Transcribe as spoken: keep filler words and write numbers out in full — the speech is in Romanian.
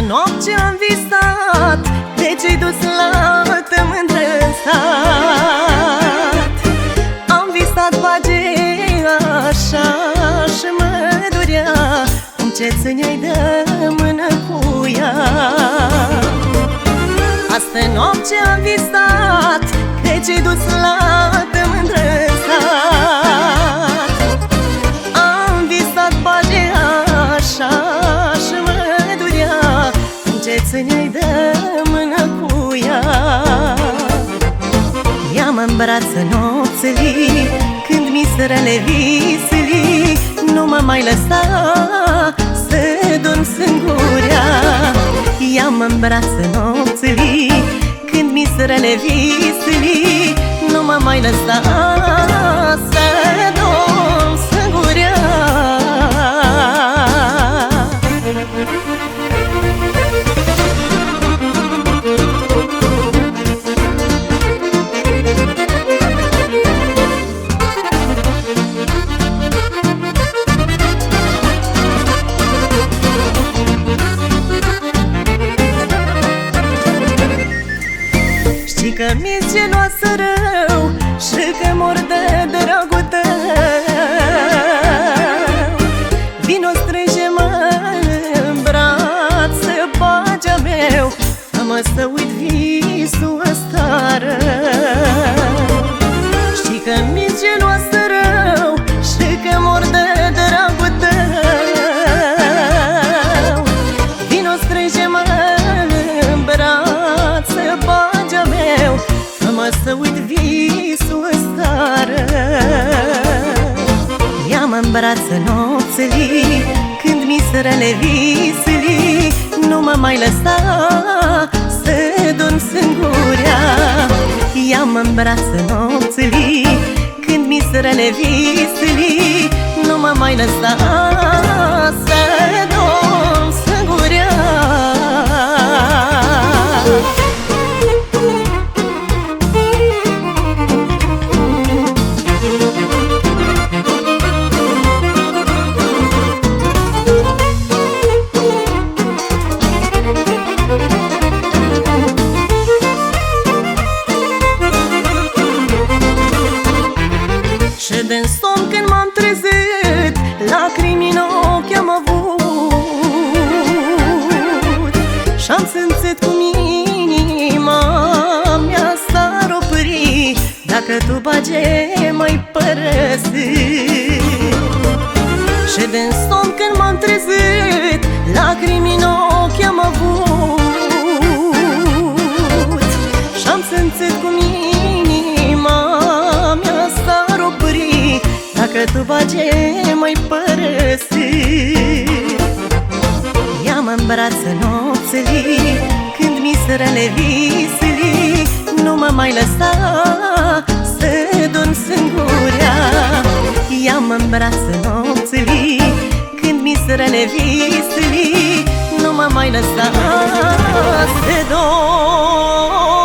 noapte am visat de ce-ai dus la altă mândră în sat. Am visat page așa și mă durea cum ce țineai de mână cu ea. Astă noapte am visat de ce-ai dus la altă mândră în sat. Am visat page așa și mă durea cum ce țineai de mână cu ea. Ia-mă-n brață nopțălii când miserele viselii, nu mă mai lăsa să dorm singurea. Ia-mă-n brață nopțălii când miserele viselii, nu mă mai lăsa să dorm singurea. Știi că mi-e geloasă rău și că mor de dragul tău. Vino strânge-mă în brațe, pagea meu, fă-mă să uit visul ăsta rău. Știi că mi-e geloasă rău și că mor de dragul tău. Vino strânge-mă în brațe, pagea meu, fă-mă să uit visul ăsta rău. Ia-mă-n brață nopțălii când miserele viselii, nu mă mai lăsa să dorm singurea. Ia-mă-n brață nopțălii când miserele viselii, nu mă mai lăsa să dorm singurea. Și din somn când m-am trezit, lacrimi în ochi am avut. Și-am simțit cum inima mea s-ar opri dacă tu, bage, m-ai părăsit. Și din somn când m-am trezit, lacrimi în ochi am avut. Și-am simțit cum inima mea s-ar opri dacă tu, bage, m-ai părăsit. Ia-mă-n brață nopțălii când miserele viselii, nu mă mai lăsa să dorm singurea. Ia-mă-n brață nopțălii când miserele viselii, nu mă mai lăsa să dorm